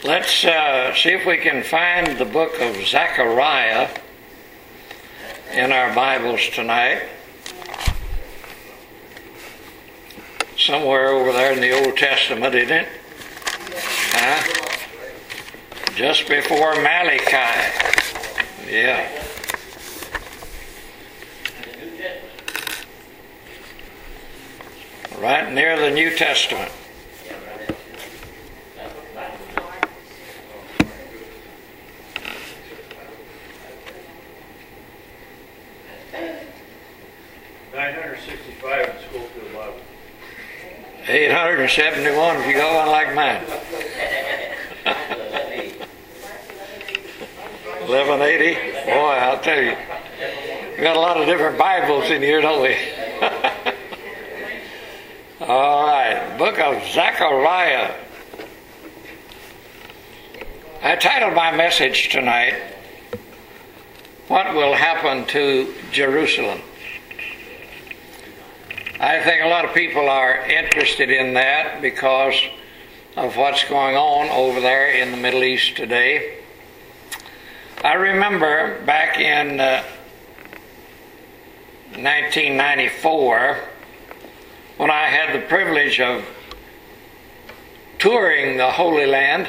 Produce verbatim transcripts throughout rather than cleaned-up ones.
Let's uh, see if we can find the book of Zechariah in our Bibles tonight. Somewhere over there in the Old Testament, isn't it? Huh? Just before Malachi. Yeah. Right near the New Testament. nine hundred sixty-five in Schofield Bible. eight hundred seventy-one if you got one like mine. eleven eighty? Boy, I'll tell you. We got a lot of different Bibles in here, don't we? All right, book of Zechariah. I titled my message tonight, What Will Happen to Jerusalem? I think a lot of people are interested in that because of what's going on over there in the Middle East today. I remember back in uh, nineteen ninety-four, when I had the privilege of touring the Holy Land.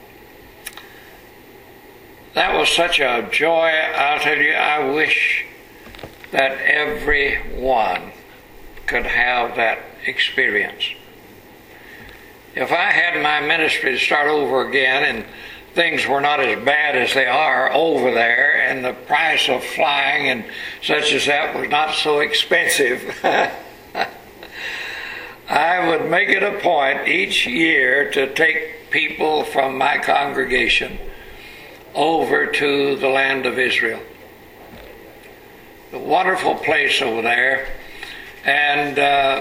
That was such a joy. I'll tell you, I wish that everyone could have that experience. If I had my ministry to start over again and things were not as bad as they are over there and the price of flying and such as that was not so expensive, I would make it a point each year to take people from my congregation over to the land of Israel. A wonderful place over there. And uh,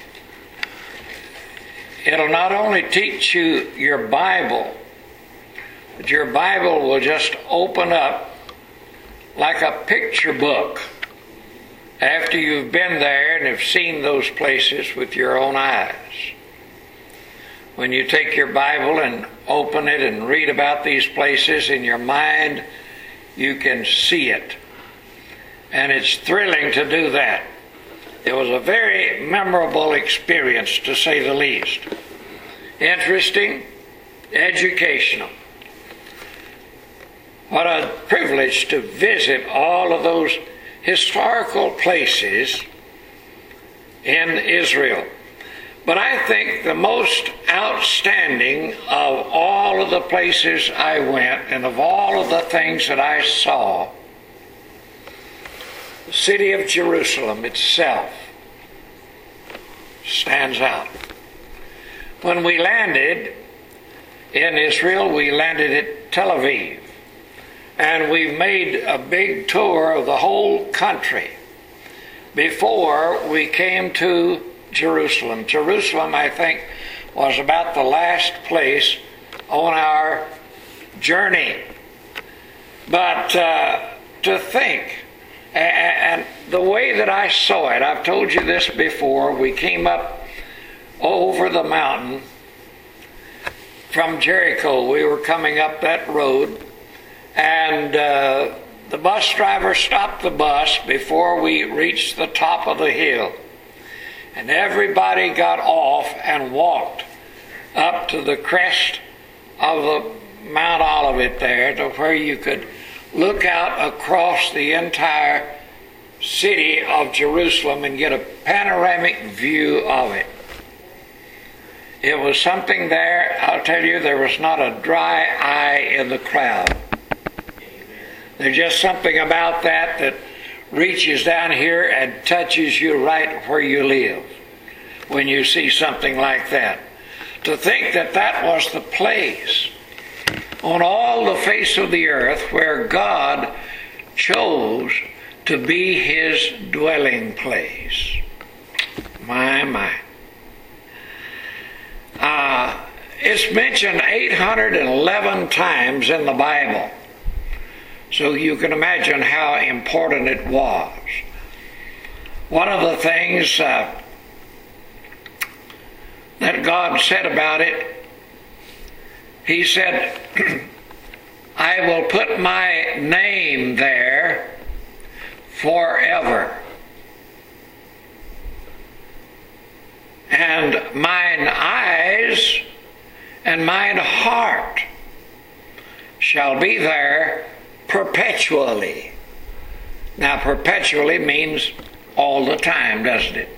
it'll not only teach you your Bible, but your Bible will just open up like a picture book after you've been there and have seen those places with your own eyes. When you take your Bible and open it and read about these places in your mind, you can see it. And it's thrilling to do that. It was a very memorable experience, to say the least. Interesting, educational. What a privilege to visit all of those historical places in Israel. But I think the most outstanding of all of the places I went and of all of the things that I saw, the city of Jerusalem itself stands out. When we landed in Israel, we landed at Tel Aviv. And we've made a big tour of the whole country before we came to Jerusalem. Jerusalem, I think, was about the last place on our journey. But uh, to think, and the way that I saw it, I've told you this before, we came up over the mountain from Jericho. We were coming up that road. And uh, the bus driver stopped the bus before we reached the top of the hill. And everybody got off and walked up to the crest of the Mount Olivet there, to where you could look out across the entire city of Jerusalem and get a panoramic view of it. It was something there, I'll tell you, there was not a dry eye in the crowd. There's just something about that that reaches down here and touches you right where you live when you see something like that. To think that that was the place on all the face of the earth where God chose to be His dwelling place. My, my. Uh, it's mentioned eight hundred eleven times in the Bible. So you can imagine how important it was. One of the things uh, that God said about it he said, I will put my name there forever. And mine eyes and mine heart shall be there perpetually. Now, perpetually means all the time, doesn't it?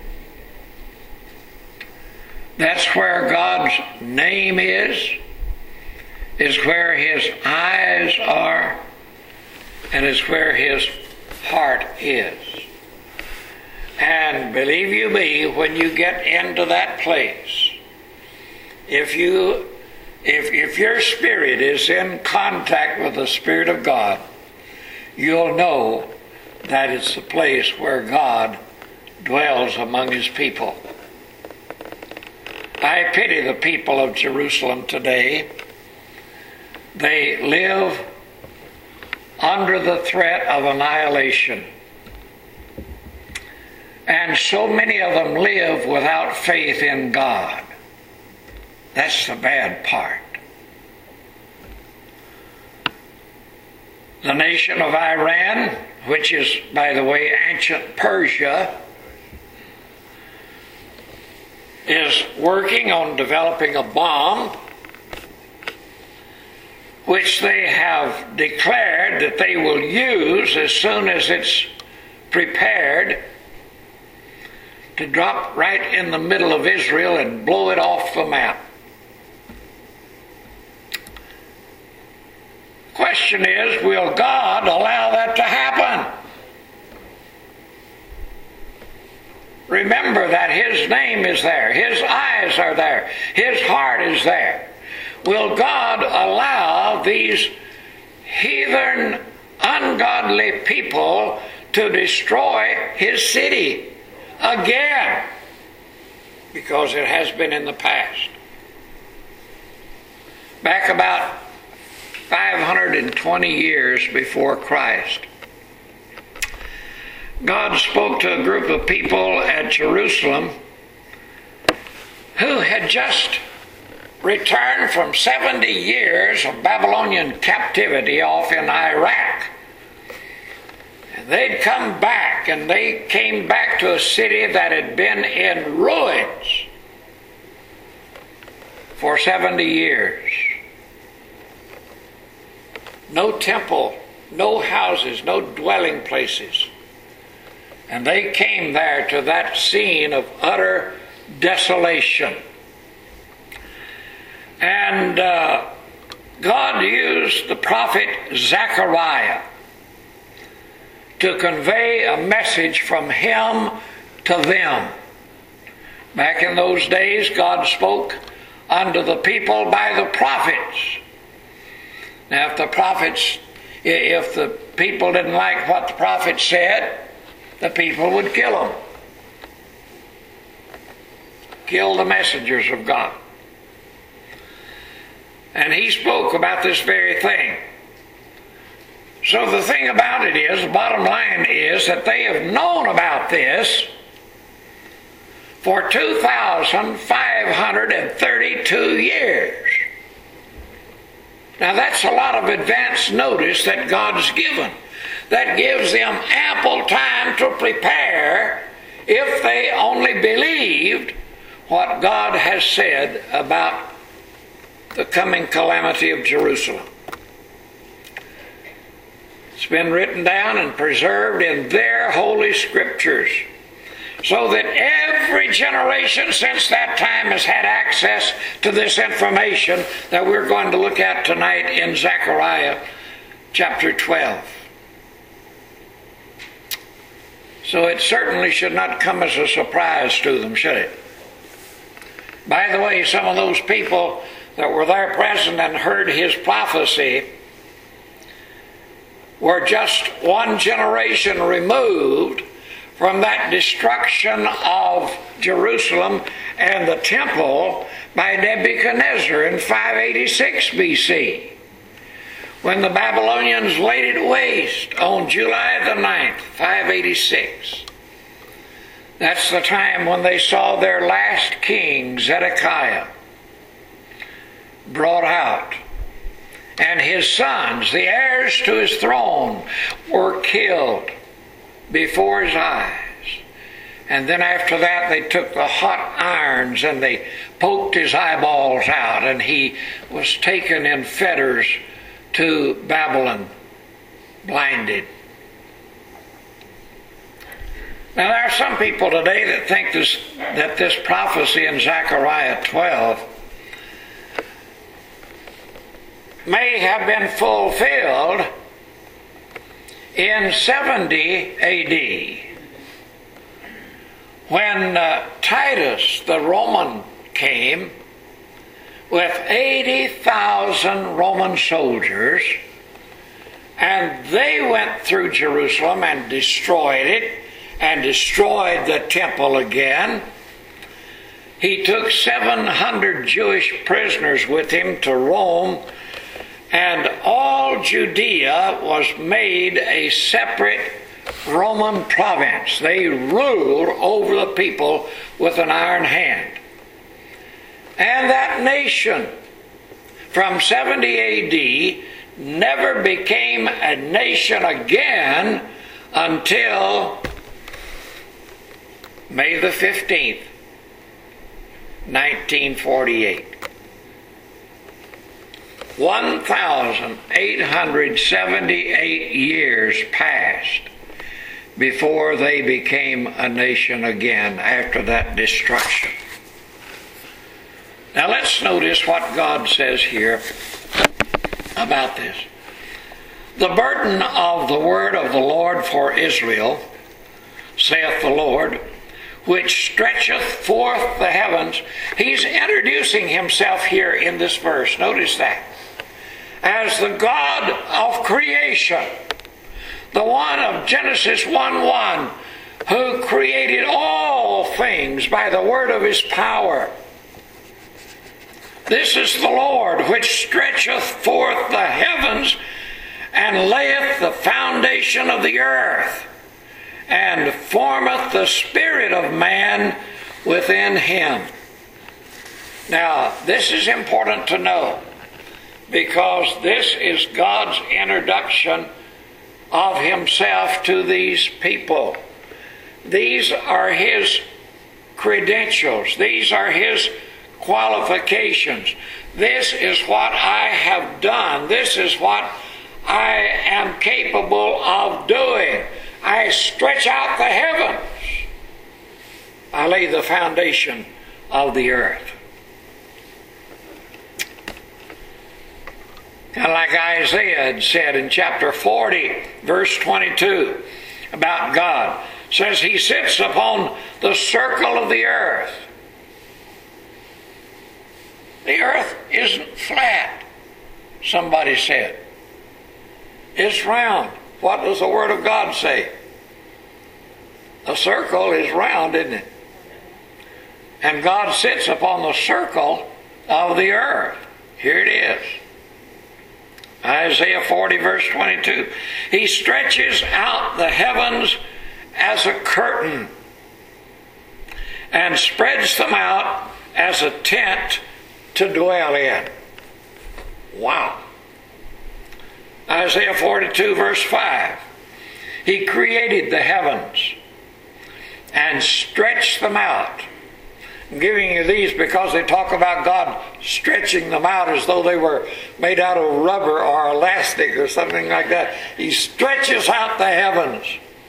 That's where God's name is, is where His eyes are, and is where His heart is. And believe you me, when you get into that place, if you if if your spirit is in contact with the Spirit of God, you'll know that it's the place where God dwells among His people. I pity the people of Jerusalem today. They live under the threat of annihilation. And so many of them live without faith in God. That's the bad part. The nation of Iran, which is, by the way, ancient Persia, is working on developing a bomb which they have declared that they will use as soon as it's prepared to drop right in the middle of Israel and blow it off the map. Question is, will God allow that to happen? Remember that His name is there, His eyes are there, His heart is there. Will God allow these heathen, ungodly people to destroy His city again? Because it has been in the past. Back about five hundred twenty years before Christ, God spoke to a group of people at Jerusalem who had just returned from seventy years of Babylonian captivity off in Iraq. And they'd come back, and they came back to a city that had been in ruins for seventy years. No temple, no houses, no dwelling places. And they came there to that scene of utter desolation. And uh, God used the prophet Zechariah to convey a message from Him to them. Back in those days, God spoke unto the people by the prophets. Now, if the prophets, if the people didn't like what the prophet said, the people would kill them. Kill the messengers of God. And He spoke about this very thing. So the thing about it is, the bottom line is that they have known about this for two thousand five hundred thirty-two years. Now that's a lot of advance notice that God's given. That gives them ample time to prepare if they only believed what God has said about the coming calamity of Jerusalem. It's been written down and preserved in their holy scriptures, so that every generation since that time has had access to this information that we're going to look at tonight in Zechariah chapter twelve. So it certainly should not come as a surprise to them, should it? By the way, some of those people that were there present and heard his prophecy were just one generation removed from that destruction of Jerusalem and the temple by Nebuchadnezzar in five eighty-six B C, when the Babylonians laid it waste on July the ninth, five eighty-six. That's the time when they saw their last king, Zedekiah, brought out. And his sons, the heirs to his throne, were killed before his eyes. And then after that they took the hot irons and they poked his eyeballs out, and he was taken in fetters to Babylon, blinded. Now there are some people today that think this, that this prophecy in Zechariah twelve may have been fulfilled in seventy A D when uh, Titus the Roman came with eighty thousand Roman soldiers, and they went through Jerusalem and destroyed it and destroyed the temple again. He took seven hundred Jewish prisoners with him to Rome, and all Judea was made a separate Roman province. They ruled over the people with an iron hand. And that nation, from seventy A D, never became a nation again until May the fifteenth, nineteen forty-eight. one thousand eight hundred seventy-eight years passed before they became a nation again after that destruction. Now let's notice what God says here about this. The burden of the word of the Lord for Israel, saith the Lord, which stretcheth forth the heavens. He's introducing himself here in this verse. Notice that. As the God of creation, the one of Genesis one one, who created all things by the word of his power. This is the Lord which stretcheth forth the heavens and layeth the foundation of the earth, and formeth the spirit of man within him. Now, this is important to know, because this is God's introduction of himself to these people. These are his credentials. These are his qualifications. This is what I have done. This is what I am capable of doing. I stretch out the heavens. I lay the foundation of the earth. And like Isaiah had said in chapter forty, verse twenty-two, about God, says he sits upon the circle of the earth. The earth isn't flat, somebody said. It's round. What does the Word of God say? A circle is round, isn't it? And God sits upon the circle of the earth. Here it is. Isaiah forty, verse twenty-two. He stretches out the heavens as a curtain and spreads them out as a tent to dwell in. Wow. Isaiah forty-two, verse five. He created the heavens and stretched them out. I'm giving you these because they talk about God stretching them out as though they were made out of rubber or elastic or something like that. He stretches out the heavens.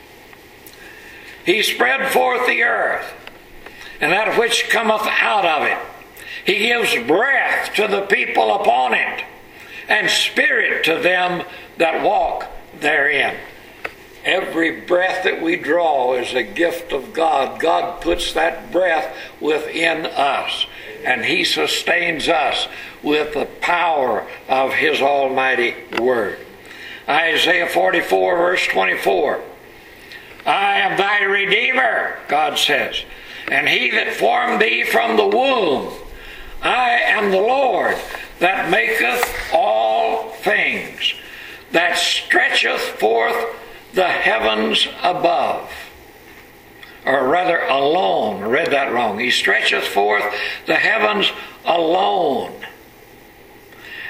He spread forth the earth, and that which cometh out of it. He gives breath to the people upon it, and spirit to them that walk therein. Every breath that we draw is a gift of God. God puts that breath within us, and he sustains us with the power of his almighty word. Isaiah forty-four, verse twenty-four. I am thy Redeemer, God says, and he that formed thee from the womb. I am the Lord that maketh all things, that stretcheth forth the heavens above. Or rather, alone. I read that wrong. He stretcheth forth the heavens alone.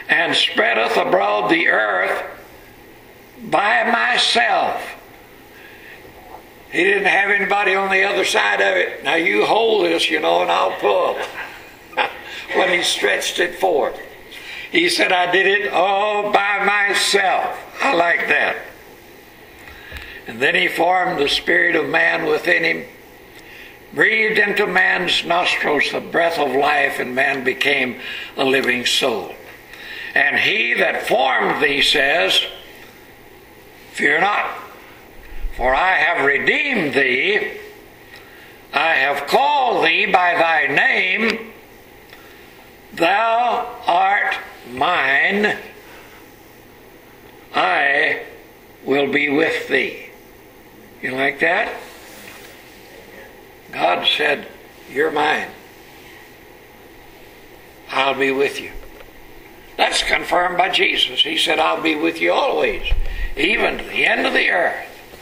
and spreadeth abroad the earth by myself. He didn't have anybody on the other side of it. Now you hold this, you know, and I'll pull. When he stretched it forth. He said, I did it all by myself. I like that. And then he formed the spirit of man within him, breathed into man's nostrils the breath of life, and man became a living soul. And he that formed thee says, fear not, for I have redeemed thee. I have called thee by thy name. Thou art mine. I will be with thee. You like that? God said, you're mine. I'll be with you. That's confirmed by Jesus. He said, I'll be with you always, even to the end of the earth.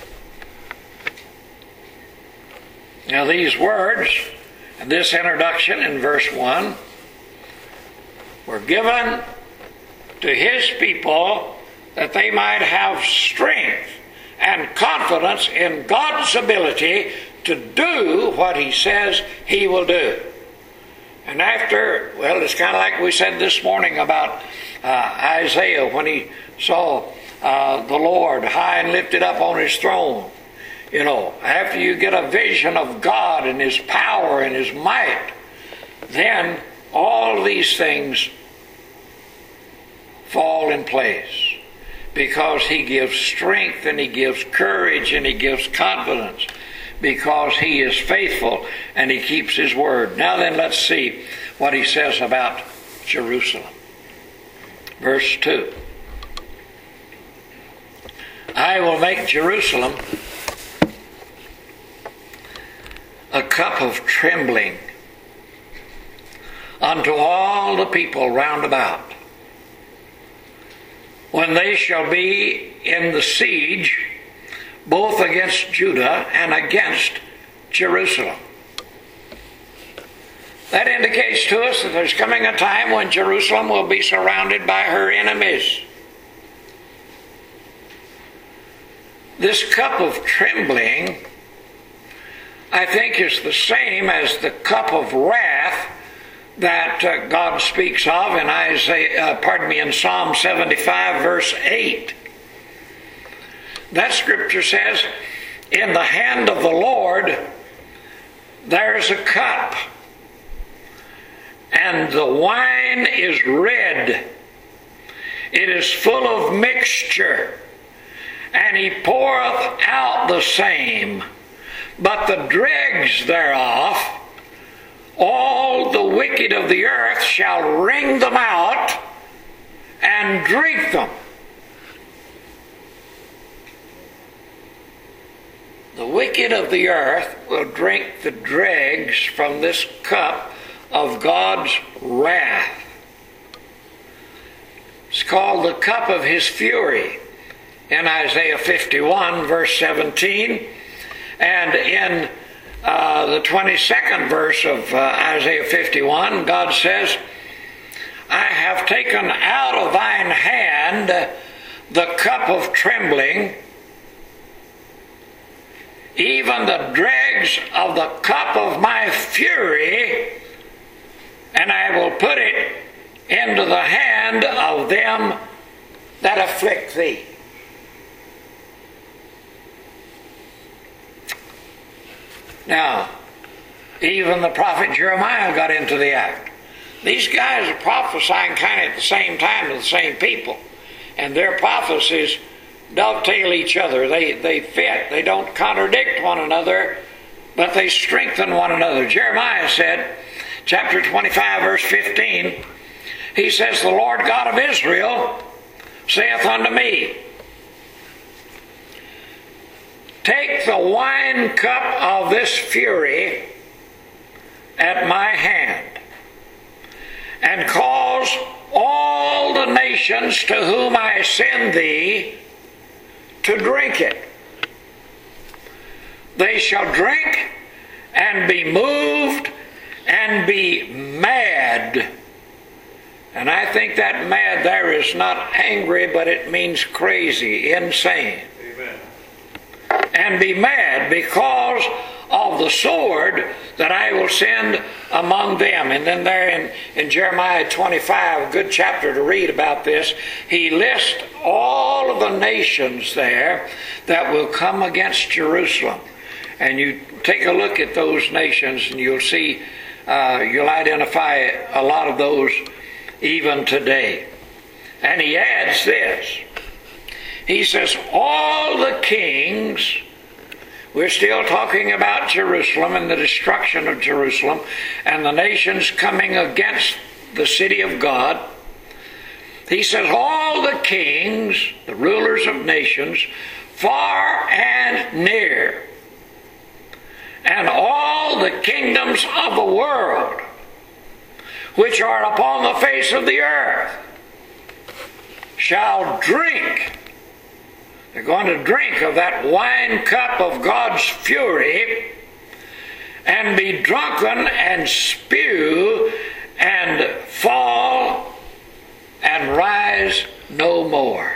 Now these words, and this introduction in verse one, were given to his people that they might have strength and confidence in God's ability to do what he says he will do. And after, well, it's kind of like we said this morning about uh, Isaiah when he saw uh, the Lord high and lifted up on his throne. You know, after you get a vision of God and his power and his might, then all these things fall in place, because he gives strength and he gives courage and he gives confidence, because he is faithful and he keeps his word. Now then, let's see what he says about Jerusalem. Verse two. I will make Jerusalem a cup of trembling unto all the people round about, when they shall be in the siege, both against Judah and against Jerusalem. That indicates to us that there's coming a time when Jerusalem will be surrounded by her enemies. This cup of trembling, I think, is the same as the cup of wrath that uh, God speaks of in Isaiah, uh, pardon me, in Psalm seventy-five, verse eight. That scripture says, in the hand of the Lord there's a cup, and the wine is red. It is full of mixture, and he poureth out the same. But the dregs thereof, all the wicked of the earth shall wring them out and drink them. The wicked of the earth will drink the dregs from this cup of God's wrath. It's called the cup of his fury in Isaiah fifty-one, verse seventeen. And in uh, the twenty-second verse of uh, Isaiah fifty-one, God says, I have taken out of thine hand the cup of trembling, even the dregs of the cup of my fury, and I will put it into the hand of them that afflict thee. Now, even the prophet Jeremiah got into the act. These guys are prophesying kind of at the same time to the same people. And their prophecies dovetail each other. They, they fit. They don't contradict one another, but they strengthen one another. Jeremiah said, chapter twenty-five, verse fifteen, he says, the Lord God of Israel saith unto me, take the wine cup of this fury at my hand, and cause all the nations to whom I send thee to drink it. They shall drink and be moved and be mad, And I think that mad there is not angry, but it means crazy, insane. Amen. And be mad because of the sword that I will send among them. And then there in, in Jeremiah twenty-five, a good chapter to read about this, he lists all of the nations there that will come against Jerusalem. And you take a look at those nations and you'll see, uh, you'll identify a lot of those even today. And he adds this. He says, all the kings, we're still talking about Jerusalem and the destruction of Jerusalem and the nations coming against the city of God. He says, all the kings, the rulers of nations, far and near, and all the kingdoms of the world, which are upon the face of the earth, shall drink. They're going to drink of that wine cup of God's fury and be drunken and spew and fall and rise no more.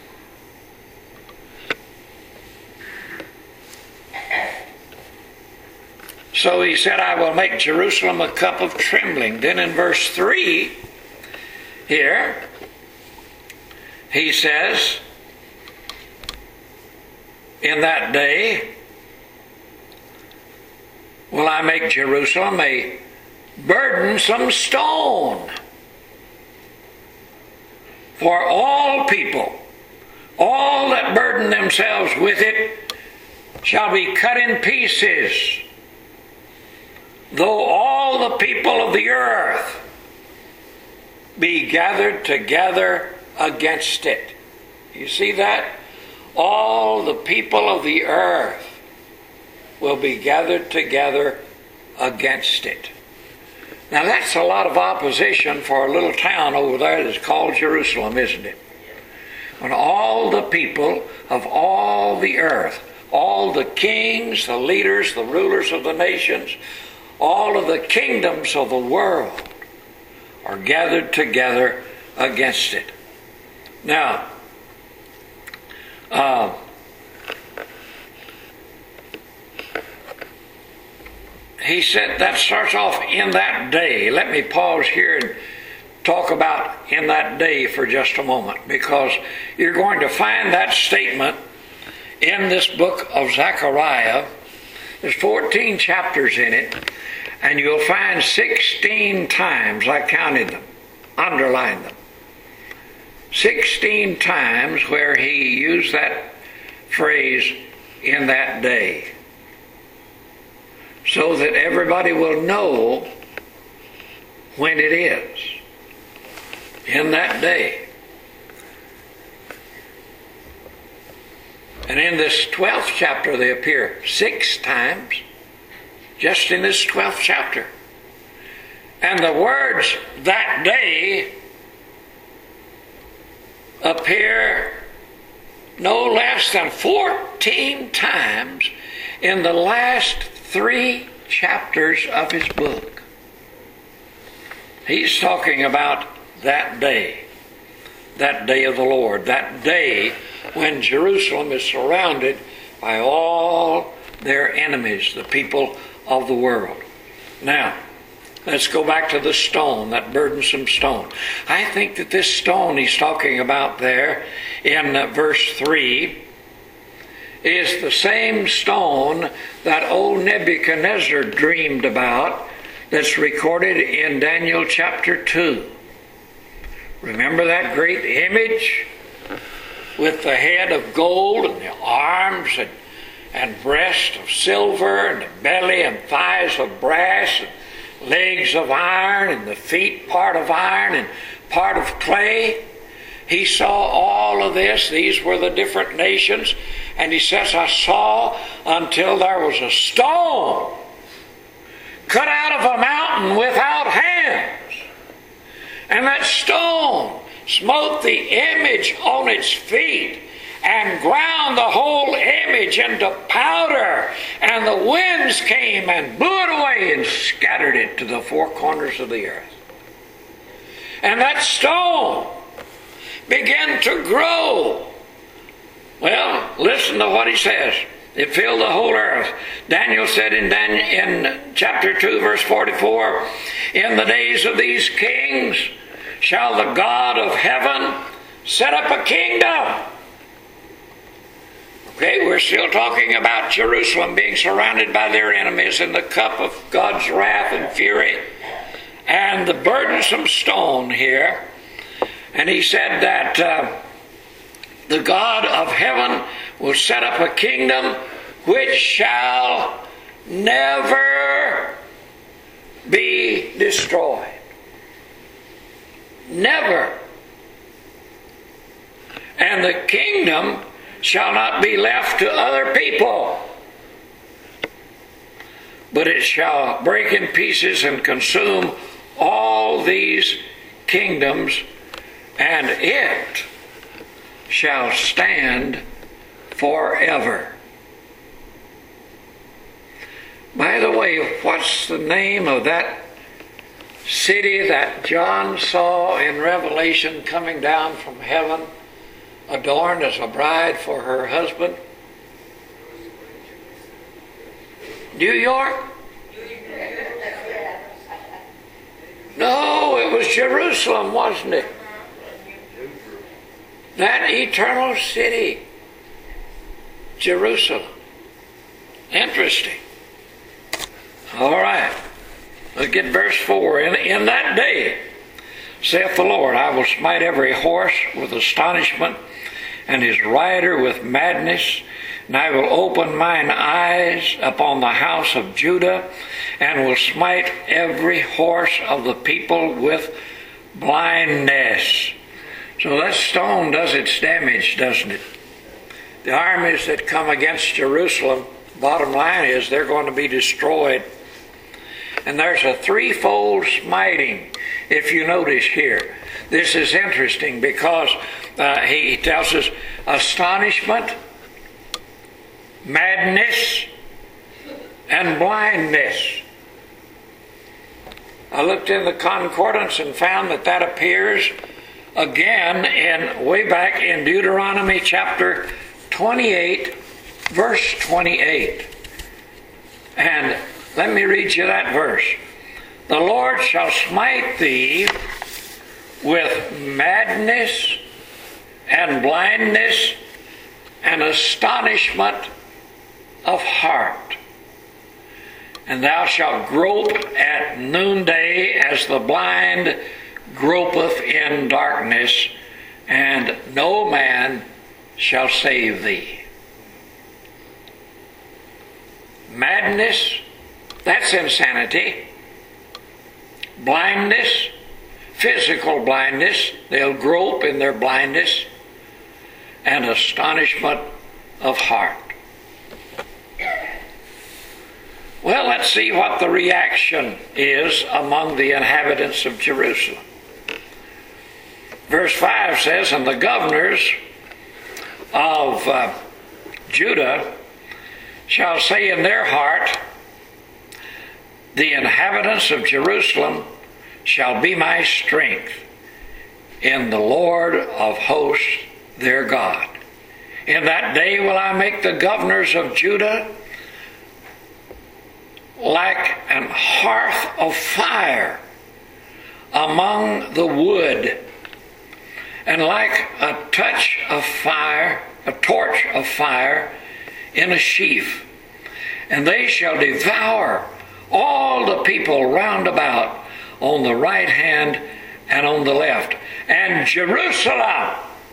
So he said, I will make Jerusalem a cup of trembling. Then in verse three here, he says, in that day will I make Jerusalem a burdensome stone for all people. All that burden themselves with it shall be cut in pieces, though all the people of the earth be gathered together against it. You see that? All the people of the earth will be gathered together against it. Now that's a lot of opposition for a little town over there that's called Jerusalem, isn't it? When all the people of all the earth, all the kings, the leaders, the rulers of the nations, all of the kingdoms of the world are gathered together against it. Now, uh, he said that starts off in that day. Let me pause here and talk about in that day for just a moment, because you're going to find that statement in this book of Zechariah. There's fourteen chapters in it, and you'll find sixteen times, I counted them, underlined them, sixteen times where he used that phrase, in that day, so that everybody will know when it is. In that day. And in this twelfth chapter they appear six times, just in this twelfth chapter. And the words that day appear no less than fourteen times in the last three chapters of his book. He's talking about that day, that day of the Lord, that day when Jerusalem is surrounded by all their enemies, the people of the world. Now, let's go back to the stone, that burdensome stone. I think that this stone he's talking about there in verse three is the same stone that old Nebuchadnezzar dreamed about, that's recorded in Daniel chapter two. Remember that great image with the head of gold and the arms and, and breast of silver and the belly and thighs of brass and legs of iron and the feet part of iron and part of clay? He saw all of this. These were the different nations. And he says, I saw until there was a stone cut out of a mountain without hands. And that stone smote the image on its feet and ground the whole image into powder. And the winds came and blew it away and scattered it to the four corners of the earth. And that stone began to grow. Well, listen to what he says. It filled the whole earth. Daniel said in, Dan- in chapter two, verse forty-four, in the days of these kings shall the God of heaven set up a kingdom. Okay, we're still talking about Jerusalem being surrounded by their enemies in the cup of God's wrath and fury and the burdensome stone here. And he said that uh, the God of heaven will set up a kingdom which shall never be destroyed. Never. And the kingdom shall not be left to other people, but it shall break in pieces and consume all these kingdoms, and it shall stand forever. By the way, what's the name of that city that John saw in Revelation coming down from heaven, adorned as a bride for her husband? New York? No, it was Jerusalem, wasn't it? That eternal city, Jerusalem. Interesting. All right. Let's get verse four. In, in that day, saith the Lord, I will smite every horse with astonishment, and his rider with madness, and I will open mine eyes upon the house of Judah, and will smite every horse of the people with blindness. So that stone does its damage, doesn't it? The armies that come against Jerusalem, bottom line is they're going to be destroyed. And there's a threefold smiting, if you notice here. This is interesting because uh, he tells us astonishment, madness, and blindness. I looked in the concordance and found that that appears again in way back in Deuteronomy chapter twenty-eight, verse twenty-eight. And let me read you that verse. The Lord shall smite thee with madness and blindness and astonishment of heart. And thou shalt grope at noonday as the blind gropeth in darkness, and no man shall save thee. Madness, that's insanity. Blindness, physical blindness, they'll grope in their blindness, and astonishment of heart. Well, let's see what the reaction is among the inhabitants of Jerusalem. Verse five says, and the governors of uh, Judah shall say in their heart, the inhabitants of Jerusalem shall be my strength in the Lord of hosts their God. In that day will I make the governors of Judah like an hearth of fire among the wood, and like a touch of fire, a torch of fire in a sheaf. And they shall devour all the people round about on the right hand and on the left. And Jerusalem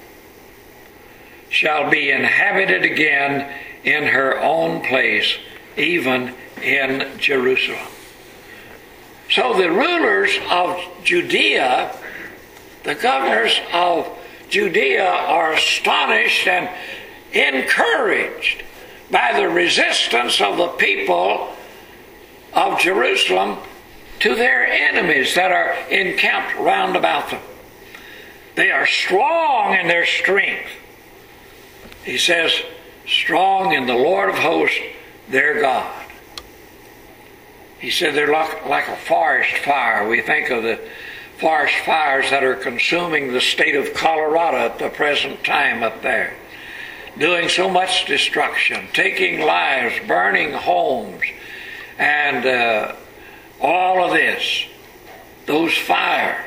shall be inhabited again in her own place, even in Jerusalem. So the rulers of Judea, the governors of Judea, are astonished and encouraged by the resistance of the people of Jerusalem to their enemies that are encamped round about them. They are strong in their strength. He says, strong in the Lord of hosts, their God. He said they're like, like a forest fire. We think of the forest fires that are consuming the state of Colorado at the present time up there, doing so much destruction, taking lives, burning homes, and uh, all of this, those fires.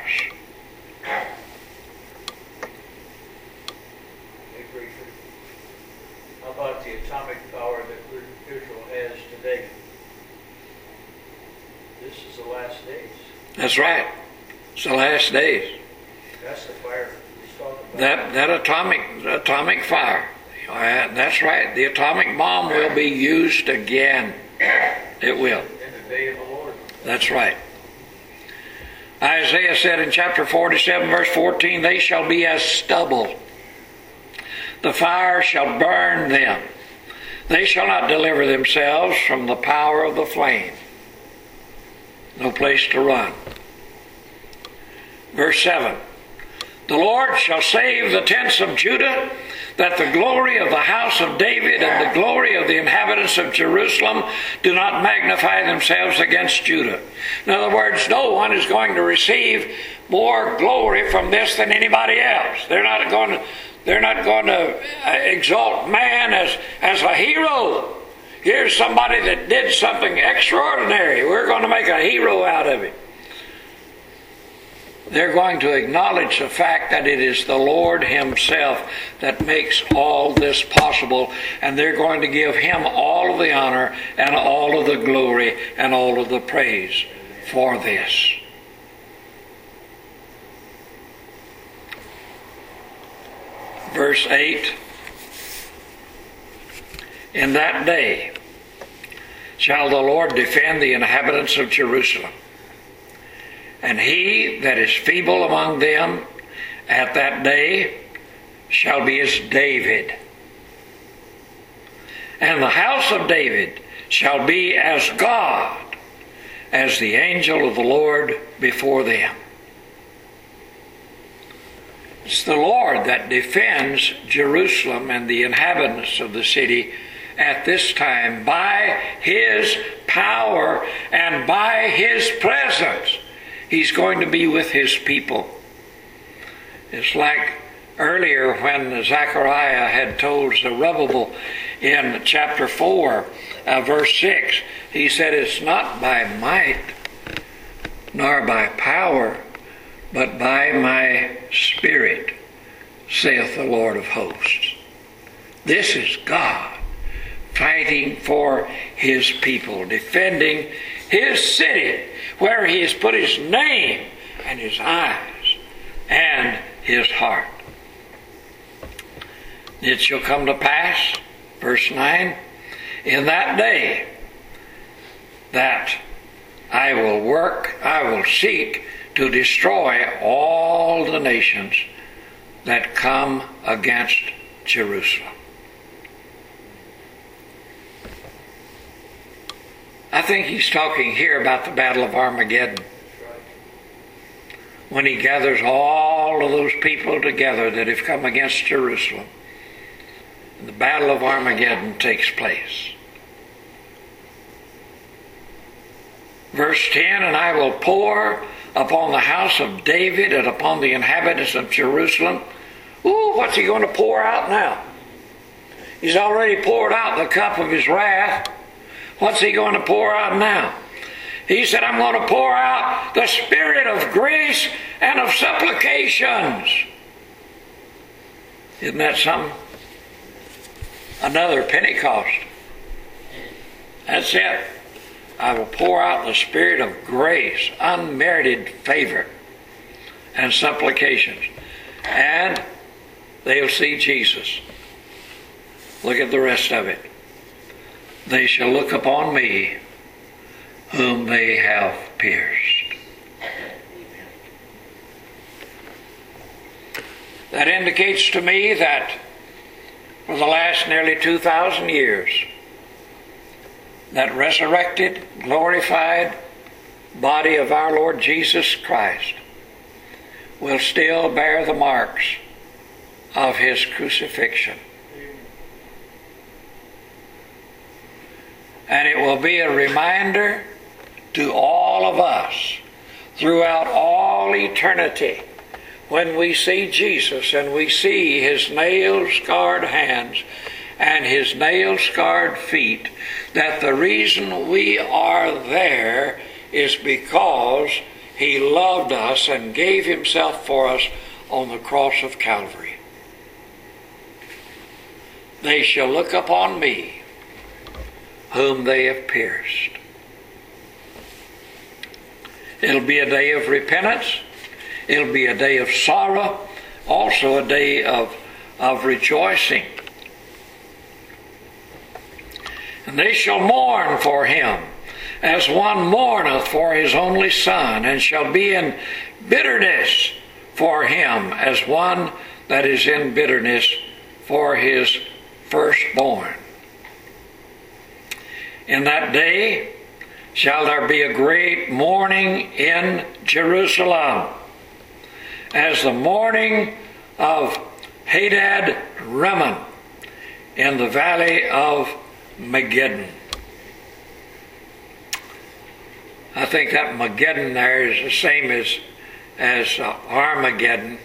How about the atomic power that Israel has today? This is the last days. That's right. It's the last days. That's the fire he's talking about. That that atomic atomic fire. Uh, that's right. The atomic bomb will be used again. It will. In the day of the Lord. That's right. Isaiah said in chapter forty-seven, verse fourteen, "They shall be as stubble. The fire shall burn them. They shall not deliver themselves from the power of the flame." No place to run. Verse seven, "The Lord shall save the tents of Judah, that the glory of the house of David and the glory of the inhabitants of Jerusalem do not magnify themselves against Judah." In other words, no one is going to receive more glory from this than anybody else. They're not going to, they're not going to exalt man as, as a hero. Here's somebody that did something extraordinary. We're going to make a hero out of him. They're going to acknowledge the fact that it is the Lord Himself that makes all this possible, and they're going to give Him all of the honor and all of the glory and all of the praise for this. Verse eight, "In that day shall the Lord defend the inhabitants of Jerusalem. And he that is feeble among them at that day shall be as David. And the house of David shall be as God, as the angel of the Lord before them." It's the Lord that defends Jerusalem and the inhabitants of the city at this time by His power and by His presence. He's going to be with His people. It's like earlier when Zechariah had told Zerubbabel in chapter four, uh, verse six, he said, "It's not by might nor by power, but by my Spirit, saith the Lord of hosts." This is God fighting for His people, defending His city, where He has put His name and His eyes and His heart. "It shall come to pass," verse nine, "in that day that I will work, I will seek to destroy all the nations that come against Jerusalem." I think he's talking here about the Battle of Armageddon, when He gathers all of those people together that have come against Jerusalem. And the Battle of Armageddon takes place. Verse ten, "And I will pour upon the house of David and upon the inhabitants of Jerusalem." Ooh, what's He going to pour out now? He's already poured out the cup of His wrath. What's He going to pour out now? He said, "I'm going to pour out the Spirit of grace and of supplications." Isn't that something? Another Pentecost. That's it. I will pour out the Spirit of grace, unmerited favor, and supplications. And they'll see Jesus. Look at the rest of it. "They shall look upon me, whom they have pierced." That indicates to me that for the last nearly two thousand years, that resurrected, glorified body of our Lord Jesus Christ will still bear the marks of His crucifixion. And it will be a reminder to all of us throughout all all eternity, when we see Jesus and we see his nail-scarred hands and his nail-scarred feet, that the reason we are there is because he loved us and gave himself for us on the cross of Calvary. They shall look upon me, whom they have pierced. It'll be a day of repentance. It'll be a day of sorrow, also a day of, of rejoicing. And they shall mourn for him, as one mourneth for his only son, and shall be in bitterness for him, as one that is in bitterness for his firstborn. In that day shall there be a great mourning in Jerusalem, as the mourning of Hadad Rimmon in the valley of Megiddon. I think that Megiddon there is the same as, as uh, Armageddon.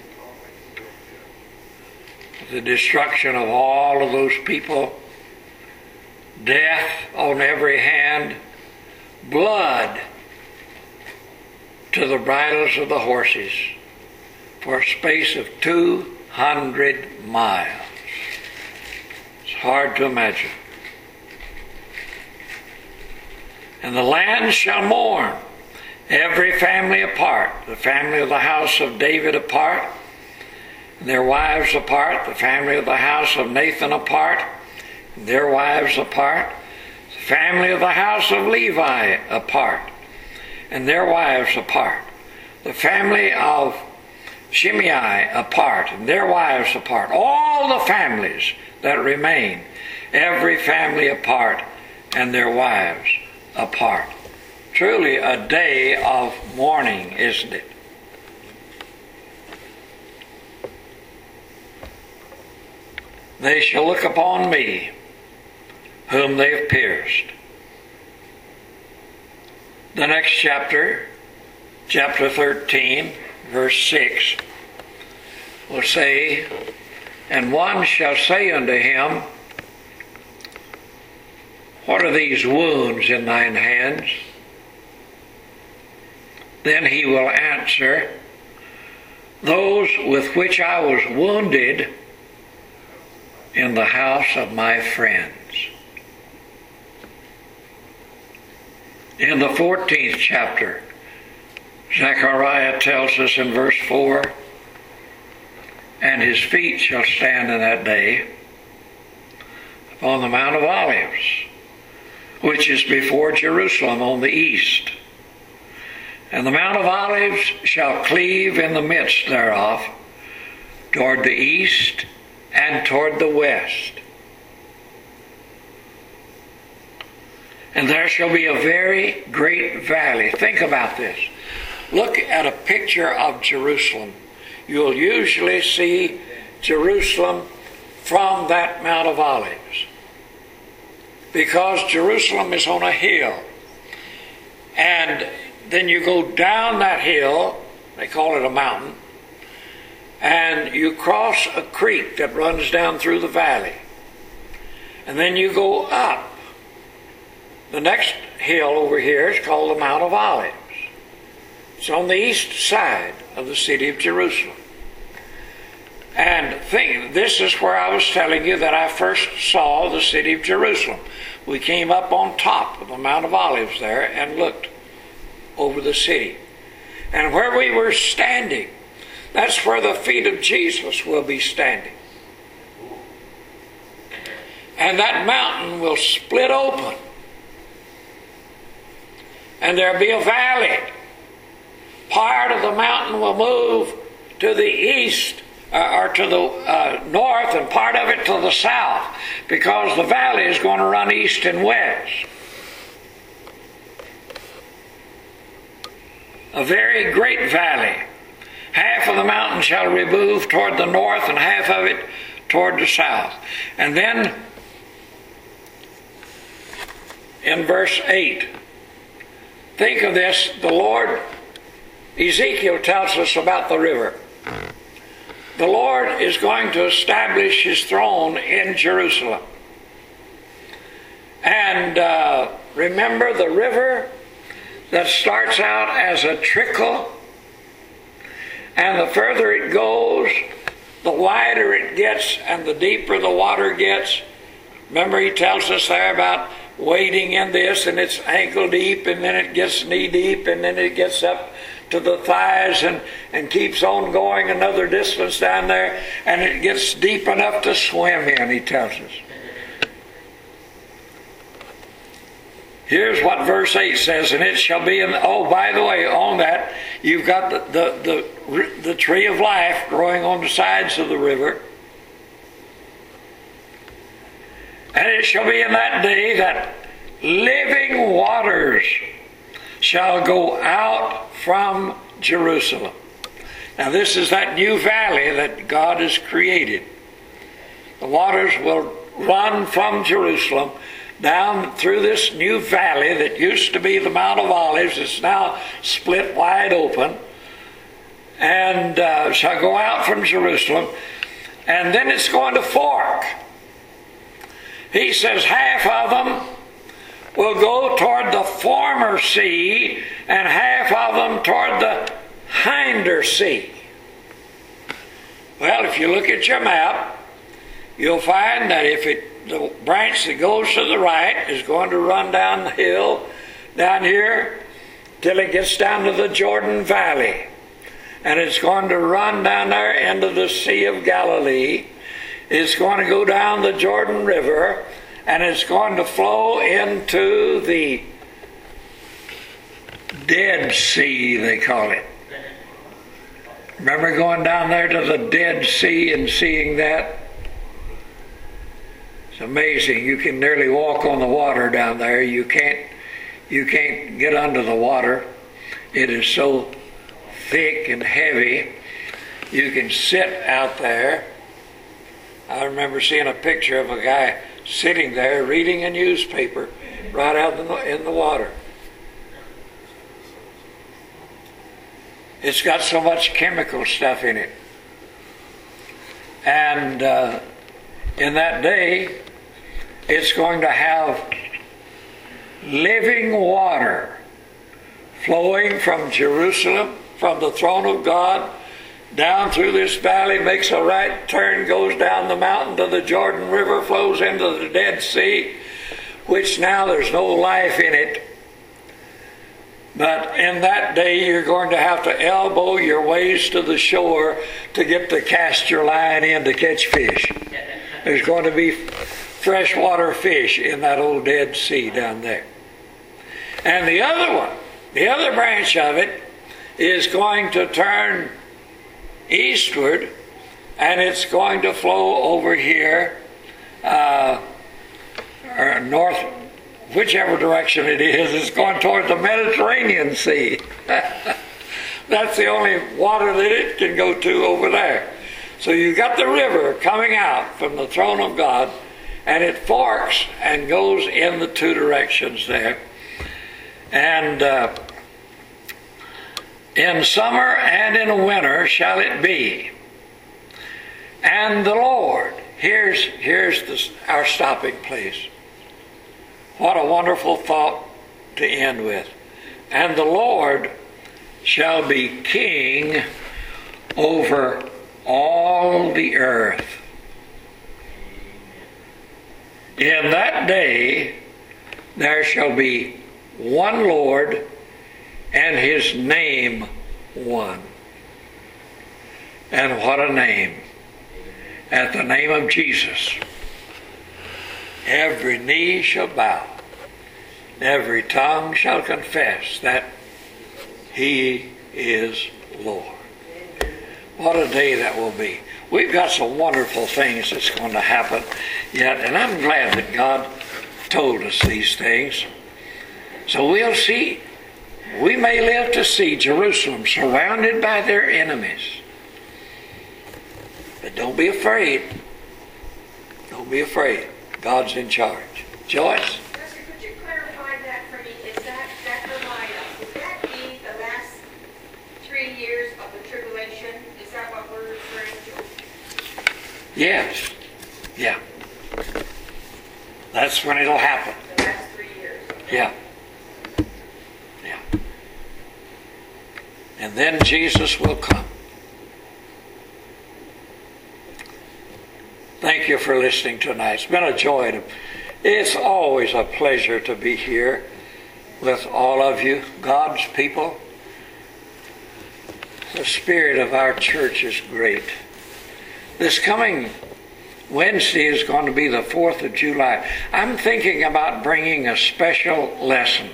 The destruction of all of those people, death on every hand, blood to the bridles of the horses for a space of two hundred miles. It's hard to imagine. And the land shall mourn, every family apart, the family of the house of David apart, and their wives apart, the family of the house of Nathan apart, and their wives apart, the family of the house of Levi apart, and their wives apart, the family of Shimei apart, and their wives apart, all the families that remain, every family apart, and their wives apart. Truly a day of mourning, isn't it? They shall look upon me, whom they have pierced. The next chapter, chapter thirteen, verse six, will say, and one shall say unto him, what are these wounds in thine hands? Then he will answer, those with which I was wounded in the house of my friends. In the fourteenth chapter, Zechariah tells us in verse four, and his feet shall stand in that day upon the Mount of Olives, which is before Jerusalem on the east. And the Mount of Olives shall cleave in the midst thereof, toward the east and toward the west. And there shall be a very great valley. Think about this. Look at a picture of Jerusalem. You'll usually see Jerusalem from that Mount of Olives, because Jerusalem is on a hill. And then you go down that hill, they call it a mountain, and you cross a creek that runs down through the valley. And then you go up. The next hill over here is called the Mount of Olives. It's on the east side of the city of Jerusalem. And think, this is where I was telling you that I first saw the city of Jerusalem. We came up on top of the Mount of Olives there and looked over the city. And where we were standing, that's where the feet of Jesus will be standing. And that mountain will split open. And there'll be a valley. Part of the mountain will move to the east uh, or to the uh, north, and part of it to the south, because the valley is going to run east and west. A very great valley. Half of the mountain shall remove toward the north and half of it toward the south. And then in verse eight, think of this, the Lord Ezekiel tells us about the river. The Lord is going to establish his throne in Jerusalem. And uh, remember the river that starts out as a trickle, and the further it goes, the wider it gets and the deeper the water gets. Remember, he tells us there about wading in this, and it's ankle deep, and then it gets knee deep, and then it gets up to the thighs and, and keeps on going another distance down there, and it gets deep enough to swim in, he tells us. Here's what verse eight says, and it shall be in the, oh, by the way, on that, you've got the, the, the, the tree of life growing on the sides of the river. And it shall be in that day that living waters shall go out from Jerusalem. Now this is that new valley that God has created. The waters will run from Jerusalem down through this new valley that used to be the Mount of Olives. It's now split wide open, and uh, shall go out from Jerusalem, and then it's going to fork. He says half of them will go toward the former sea, and half of them toward the hinder sea. Well, if you look at your map, you'll find that if it the branch that goes to the right is going to run down the hill down here till it gets down to the Jordan Valley, and it's going to run down there into the Sea of Galilee. It's going to go down the Jordan River, and it's going to flow into the Dead Sea, they call it. Remember going down there to the Dead Sea and seeing that? It's amazing. You can nearly walk on the water down there. You can't, you can't get under the water. It is so thick and heavy. You can sit out there. I remember seeing a picture of a guy sitting there reading a newspaper right out in the, in the water. It's got so much chemical stuff in it. And uh, in that day, it's going to have living water flowing from Jerusalem, from the throne of God, down through this valley, makes a right turn, goes down the mountain to the Jordan River, flows into the Dead Sea, which now there's no life in it. But in that day, you're going to have to elbow your ways to the shore to get to cast your line in to catch fish. There's going to be freshwater fish in that old Dead Sea down there. And the other one, the other branch of it, is going to turn eastward, and it's going to flow over here, uh, or north, whichever direction it is. It's going toward the Mediterranean Sea. That's the only water that it can go to over there. So you've got the river coming out from the throne of God, and it forks and goes in the two directions there. And uh, in summer and in winter shall it be. And the Lord, here's, here's the, our stopping place. What a wonderful thought to end with. And the Lord shall be king over all the earth. In that day there shall be one Lord, and his name one. And what a name. At the name of Jesus, every knee shall bow, every tongue shall confess that he is Lord. What a day that will be. We've got some wonderful things that's going to happen yet, and I'm glad that God told us these things. So we'll see. We may live to see Jerusalem surrounded by their enemies. But don't be afraid. Don't be afraid. God's in charge. Joyce? Pastor, could you clarify that for me? Is that Zechariah? Would that be the last Yes. Yeah. That's when it'll happen. The last three years. Yeah. Yeah. And then Jesus will come. Thank you for listening tonight. It's been a joy. To, it's always a pleasure to be here with all of you, God's people. The spirit of our church is great. This coming Wednesday is going to be the fourth of July. I'm thinking about bringing a special lesson.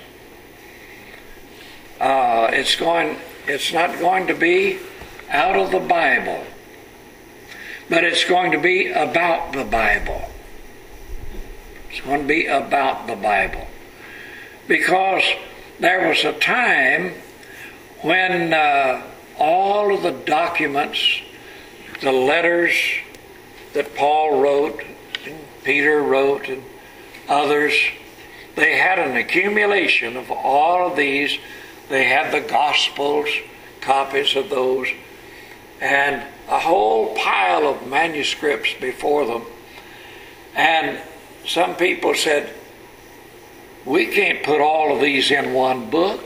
Uh, it's going. It's not going to be out of the Bible, but it's going to be about the Bible. It's going to be about the Bible. Because there was a time when uh, all of the documents, the letters that Paul wrote, and Peter wrote, and others, they had an accumulation of all of these. They had the Gospels, copies of those, and a whole pile of manuscripts before them. And some people said, we can't put all of these in one book.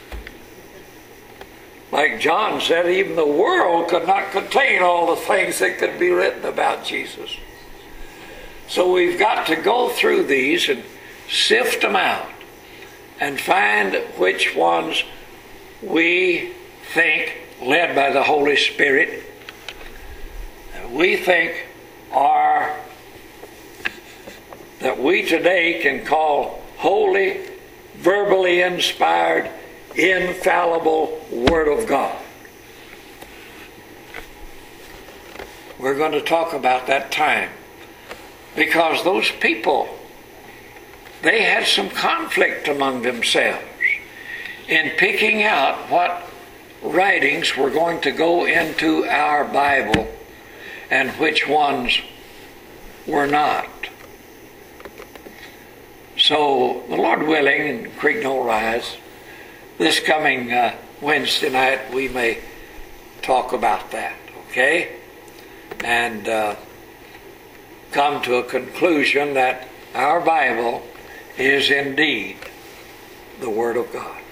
Like John said, even the world could not contain all the things that could be written about Jesus. So we've got to go through these and sift them out and find which ones we think, led by the Holy Spirit, we think are, that we today can call holy, verbally inspired, infallible Word of God. We're going to talk about that time, because those people, they had some conflict among themselves in picking out what writings were going to go into our Bible and which ones were not. So, the Lord willing, in Creek Knoll Rise, this coming uh, Wednesday night, we may talk about that, okay? And uh, come to a conclusion that our Bible is indeed the Word of God.